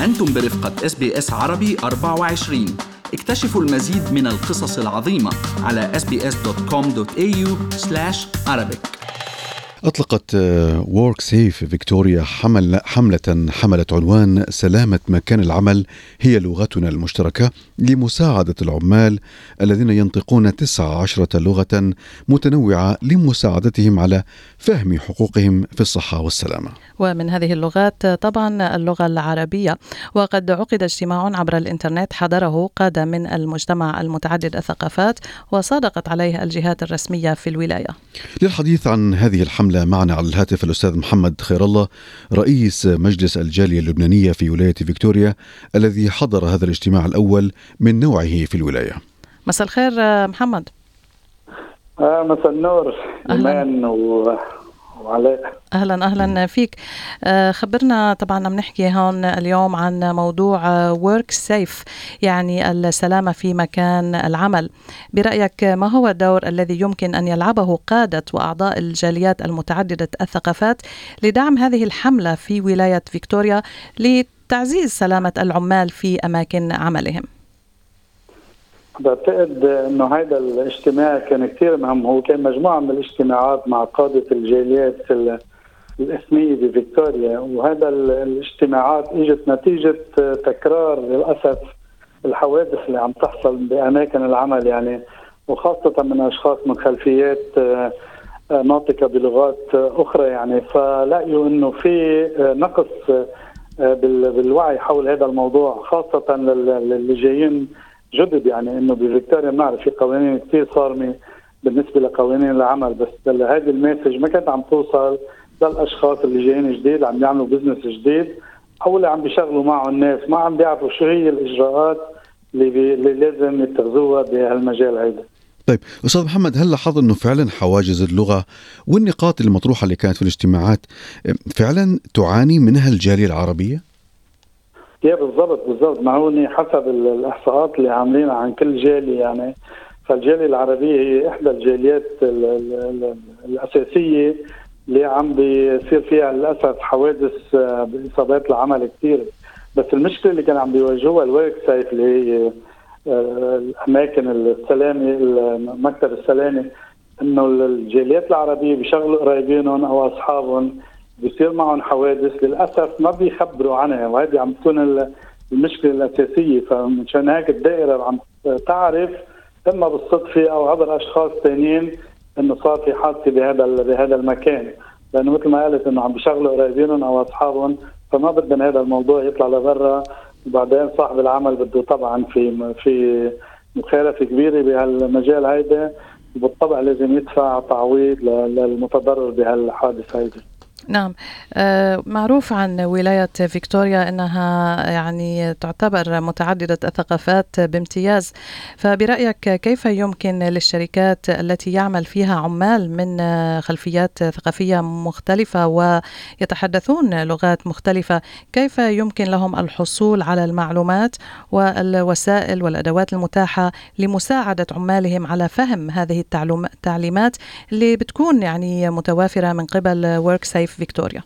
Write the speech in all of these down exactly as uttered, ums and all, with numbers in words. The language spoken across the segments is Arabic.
أنتم برفقة إس بي إس عربي أربعة وعشرين. اكتشفوا المزيد من القصص العظيمة على إس بي إس دوت كوم دوت إيه يو سلاش عربيك. أطلقت وورك سيف فيكتوريا حمل حملة حملت عنوان سلامة مكان العمل هي لغتنا المشتركة لمساعدة العمال الذين ينطقون تسع عشرة لغة متنوعة لمساعدتهم على فهم حقوقهم في الصحة والسلامة. ومن هذه اللغات طبعا اللغة العربية، وقد عقد اجتماع عبر الإنترنت حضره قادة من المجتمع المتعدد الثقافات وصادقت عليه الجهات الرسمية في الولاية. للحديث عن هذه الحملة معنا على الهاتف الأستاذ محمد خير الله، رئيس مجلس الجالية اللبنانية في ولاية فيكتوريا الذي حضر هذا الاجتماع الأول من نوعه في الولاية. مساء الخير محمد. آه مساء النور إيمان و... وعلاء. أهلا أهلا فيك. خبرنا، طبعا عم نحكي هون اليوم عن موضوع work safe، يعني السلامة في مكان العمل. برأيك ما هو الدور الذي يمكن أن يلعبه قادة وأعضاء الجاليات المتعددة الثقافات لدعم هذه الحملة في ولاية فيكتوريا لتعزيز سلامة العمال في أماكن عملهم؟ بعتقد انه هذا الاجتماع كان كثير مهم. هو كان مجموعه من الاجتماعات مع قاده الجاليات الاسميه بفيكتوريا، وهذا الاجتماعات اجت نتيجه تكرار للاسف الحوادث اللي عم تحصل باماكن العمل، يعني وخاصه من اشخاص من خلفيات ناطقه بلغات اخرى، يعني فلاقيوا انه في نقص بالوعي حول هذا الموضوع، خاصه للي جايين جدد. يعني انه بفيكتوريا بنعرف في قوانين كثير صارمه بالنسبه لقوانين العمل، بس هذه المسج ما كانت عم توصل للاشخاص اللي جايين جديد عم يعملوا بزنس جديد او اللي عم بيشغلوا معه الناس، ما عم بيعرفوا شو هي الاجراءات اللي, بي... اللي لازم يتخذوها بهالمجال هذا. طيب أستاذ محمد، هل لاحظ أنه فعلا حواجز اللغة والنقاط المطروحة اللي كانت في الاجتماعات فعلا تعاني منها الجالية العربية؟ يا بالضبط بالضبط معوني حسب الإحصاءات اللي عاملينها عن كل جالية، يعني فالجالية العربية هي إحدى الجاليات ال ال الأساسية اللي عم بيصير فيها للأسف حوادث بإصابات العمل كثير. بس المشكلة اللي كان عم بيواجهوها الورك سايف اللي هي الأماكن السلامة، مكتب السلامة، إنه الجاليات العربية بيشغلوا قرايبينهم أو أصحابهم بيصير معهم حوادث للأسف ما بيخبروا عنها، وهذه عم تكون المشكلة الأساسية. فمشان هيك الدائرة عم تعرف إما بالصدفة أو عبر أشخاص ثانيين إنه صار في حادثة بهذا بهذا المكان، لأنه مثل ما قالت إنه عم بيشغلوا قرايبينهم أو أصحابهم، فما بدنا هذا الموضوع يطلع لبرا، وبعدين صاحب العمل بده طبعا في في مخالفة كبيرة بهالمجال هيدا، وبالطبع لازم يدفع تعويض للمتضرر بهالحادث هيدا. نعم، آه معروف عن ولاية فيكتوريا أنها يعني تعتبر متعددة الثقافات بامتياز، فبرأيك كيف يمكن للشركات التي يعمل فيها عمال من خلفيات ثقافية مختلفة ويتحدثون لغات مختلفة، كيف يمكن لهم الحصول على المعلومات والوسائل والأدوات المتاحة لمساعدة عمالهم على فهم هذه التعليمات اللي بتكون يعني متوافرة من قبل وورك سيف فيكتوريا؟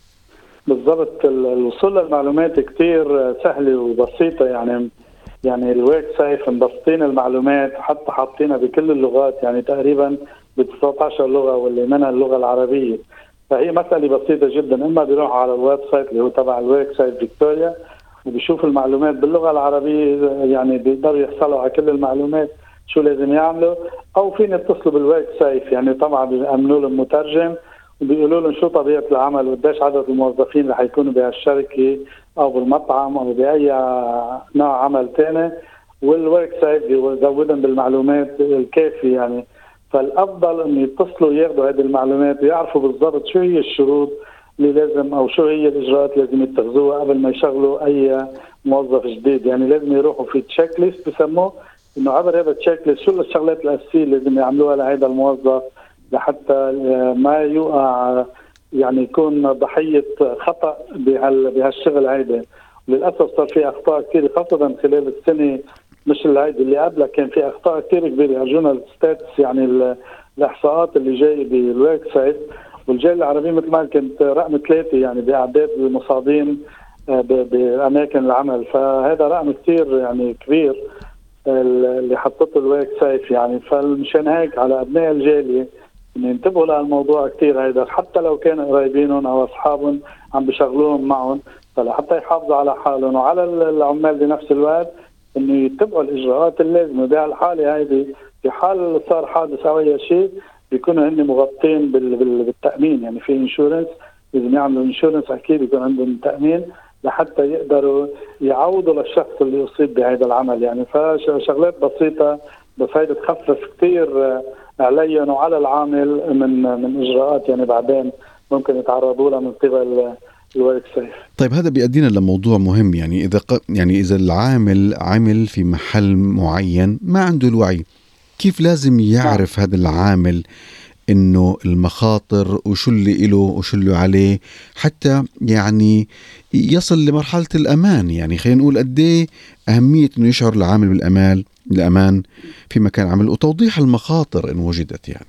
بالضبط، الوصول للمعلومات كتير سهلة وبسيطة، يعني يعني الورك سايف مبسطين المعلومات حتى حاطينها بكل اللغات، يعني تقريبا ب تسعة عشر لغة واللي منها اللغة العربية، فهي مسألة بسيطة جدا. اما بيروح على الويب سايت اللي هو تبع الورك سايف فيكتوريا وبيشوف المعلومات باللغة العربية، يعني بيقدروا يحصلوا على كل المعلومات شو لازم يعملوا، او فين يتصلوا بالورك سايف، يعني طبعا بيعملوا لهم مترجم وبيقولوا لهم شو طبيعة العمل وقديش عدد الموظفين اللي حيكونوا بهالشركة أو بالمطعم أو بأي نوع عمل تاني، والورك سايت بيزودهم بالمعلومات الكافية. يعني فالأفضل إنه يتصلوا ياخذوا هذه المعلومات ويعرفوا بالضبط شو هي الشروط اللي لازم أو شو هي الإجراءات اللي لازم يتخذوها قبل ما يشغلوا أي موظف جديد. يعني لازم يروحوا في تشيك ليست بسموه، إنه عبر هذا التشيك ليست شو الشغلات الأساسية اللي لازم يعملوها لهذا الموظف لحتى ما يوقع يعني يكون ضحية خطأ بهالشغل هيدا. للأسف صار في أخطاء كثير خاصة خلال السنة، مش الهيدا اللي قبلها كان في أخطاء كثير كبيرة. أرجونا الستاتس يعني الإحصاءات اللي جاي بالويب سايت والجالية العربية مثل ما كنت رقم ثلاثة يعني بأعداد المصابين بأماكن العمل. فهذا رقم كتير يعني كبير اللي حطته الويك سيف يعني. فمشان هيك على أبناء الجالية إن ينتبهوا لهالموضوع كتير هيدا، حتى لو كانوا قريبينهم أو أصحابهم عم بيشغلوهم معهم، فلحتى يحافظوا على حالهم وعلى العمال بنفس الوقت إنه يتبعوا الإجراءات اللازمة. بهالحالة هيدي في حال صار حادث أو أي شيء بيكونوا هن مغطين بالتأمين، يعني في انشورنس لازم يعملوا انشورنس أكيد يكون عندهم تأمين لحتى يقدروا يعوضوا للشخص اللي أصيب بهذا العمل يعني. فشغلات بسيطة بس هيدا تخفف كتير عليهم وعلى العامل من من إجراءات يعني بعدين ممكن يتعرضوا لها من قبل الورك سيف. طيب هذا بيأدينا لموضوع مهم، يعني إذا ق... يعني إذا العامل عمل في محل معين ما عنده الوعي، كيف لازم يعرف نعم. هذا العامل إنه المخاطر وشو اللي إله وشو اللي عليه حتى يعني يصل لمرحلة الأمان؟ يعني خلينا نقول قد إيه أهمية إنه يشعر العامل بالأمان الأمان في مكان عمل وتوضيح المخاطر إن وجدت. يعني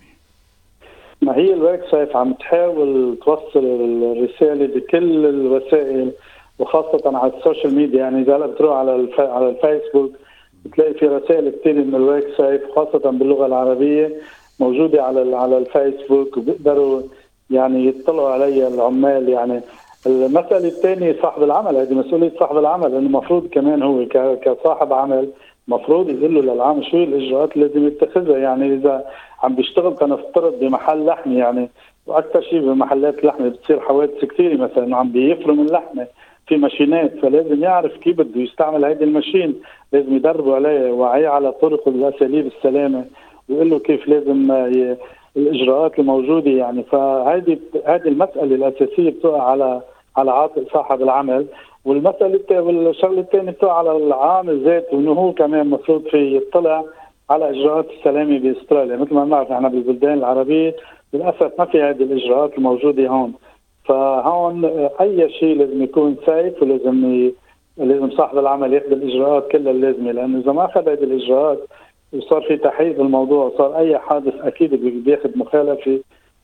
ما هي الورك سيف عم تحاول توصل الرسالة بكل الوسائل وخاصة على السوشيال ميديا. يعني إذا بتروح على الف... على الفيسبوك بتلاقي في رسائل كتير من الورك سيف خاصة باللغة العربية موجودة على على الفيسبوك وبيقدروا يعني يطلعوا عليها العمال. يعني المسألة الثانية صاحب العمل، هذه مسؤولية صاحب العمل، لأنه المفروض كمان هو كصاحب عمل مفروض يقول له للعامل شو الإجراءات اللي لازم يتخذها. يعني إذا عم بيشتغل كنفترض بمحل لحمة يعني، وأكثر شيء بمحلات اللحمة بتصير حوادث كثير مثلا عم بيفرم اللحمة في ماشينات، فلازم يعرف كيف بده يستعمل هيدي الماشين، لازم يدربوا عليه وعيه على طرق والأساليب السلامة ويقول له كيف لازم ي... الإجراءات الموجودة يعني. فهذه هذه المسألة الأساسية بتقع على على عاتق صاحب العمل. والمسألة والشغلة الثانية بتقع على العامل ذاته إنه هو كمان مفروض في يطلع على إجراءات السلامة بأستراليا. مثل ما نعرف احنا بالبلدان العربية للأسف ما في هذه الإجراءات الموجودة هون. فهون أي شيء لازم يكون سيف ولازم ي... لازم صاحب العمل ياخذ الإجراءات كلها اللازمة، لأنه إذا ما أخذ هذه الإجراءات وصار في تحقيق بالموضوع وصار أي حادث أكيد بياخذ مخالفة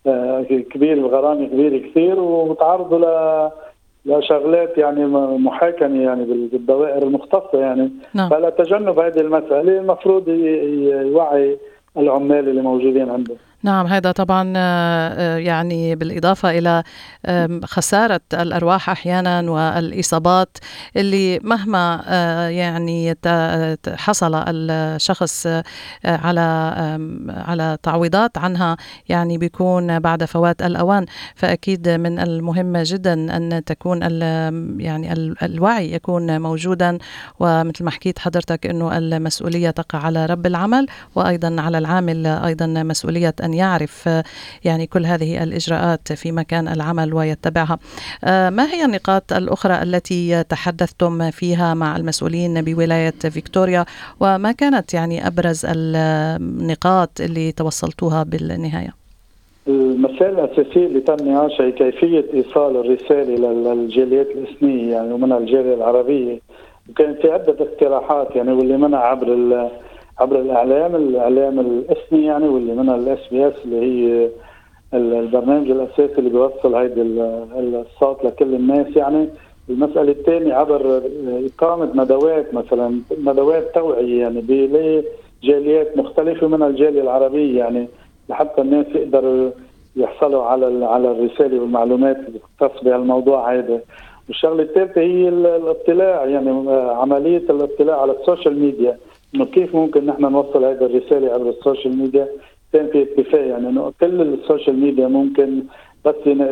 كبير وغرامة كبيرة كثير ومتعرضوا ل لشغلات يعني محاكمة يعني بالدوائر المختصة يعني. نعم. فلا تجنب هذه المسألة المفروض يوعي العمال اللي موجودين عنده. نعم، هذا طبعا يعني بالإضافة إلى خسارة الأرواح أحيانا والإصابات اللي مهما يعني حصل الشخص على على تعويضات عنها يعني بيكون بعد فوات الأوان. فأكيد من المهم جدا أن تكون يعني الوعي يكون موجودا، ومثل ما حكيت حضرتك أنه المسؤولية تقع على رب العمل وأيضا على العامل أيضا مسؤولية أن يعرف يعني كل هذه الإجراءات في مكان العمل ويتبعها. ما هي النقاط الأخرى التي تحدثتم فيها مع المسؤولين بولاية فيكتوريا، وما كانت يعني أبرز النقاط اللي توصلتوها بالنهاية؟ المسألة الأساسية اللي تم نقاشها هي كيفية إيصال الرسالة للجاليات الإثنية يعني ومنها الجالية العربية، وكان في عدة اقتراحات يعني واللي منها عبر عبر الإعلام الإعلام الإثني يعني، واللي منها الإس بي إس اللي هي البرنامج الأساسي اللي بيوصل هيدا الصوت لكل الناس يعني. المسألة الثانية عبر إقامة ندوات مثلا ندوات توعية يعني بجاليات مختلفة منها الجالية العربية يعني لحتى الناس يقدروا يحصلوا على على الرسالة والمعلومات اللي تختص بهالموضوع هذا. والشغلة الثالثة هي الاطلاع يعني عملية الاطلاع على السوشيال ميديا، إنه كيف ممكن نحن نوصل هذه الرسالة عبر السوشيال ميديا. كان في اتفاق يعني إنه كل السوشيال ميديا ممكن بس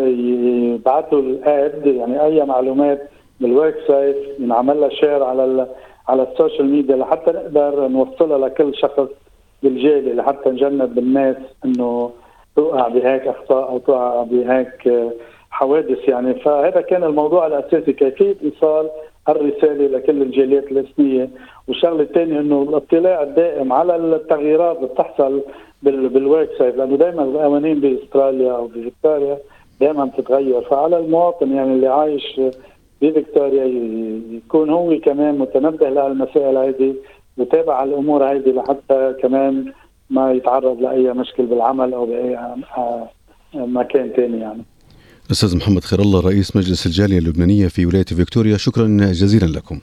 يبعثوا الاد يعني أي معلومات بالويب سايت ينعمل لها شير على على السوشيال ميديا لحتى نقدر نوصلها لكل شخص بالجالية لحتى نجنب بالناس إنه توقع بهيك أخطاء أو توقع بهيك حوادث يعني. فهذا كان الموضوع الأساسي كيفية إيصال الرسالة لكل الجاليات الإثنية. والشغلة الثانية إنه الاطلاع الدائم على التغييرات اللي بتحصل بالويب سايت، لأنه دائما القوانين بأستراليا أو بفيكتوريا دائما بتتغير. فعلى المواطن يعني اللي عايش بفيكتوريا يكون هو كمان متنبه لهالمسائل هذه وتابع الأمور هذه لحتى كمان ما يتعرض لأي مشكل بالعمل أو بأي مكان تاني يعني. أستاذ محمد خير الله رئيس مجلس الجالية اللبنانية في ولاية فيكتوريا، شكرا جزيلا لكم.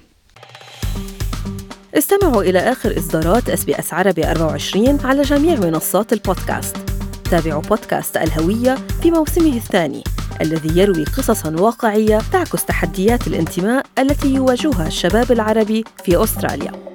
استمعوا إلى آخر إصدارات إس بي إس عربي أربعة وعشرين على جميع منصات البودكاست. تابعوا بودكاست الهوية في موسمه الثاني الذي يروي قصصاً واقعية تعكس تحديات الانتماء التي يواجهها الشباب العربي في أستراليا.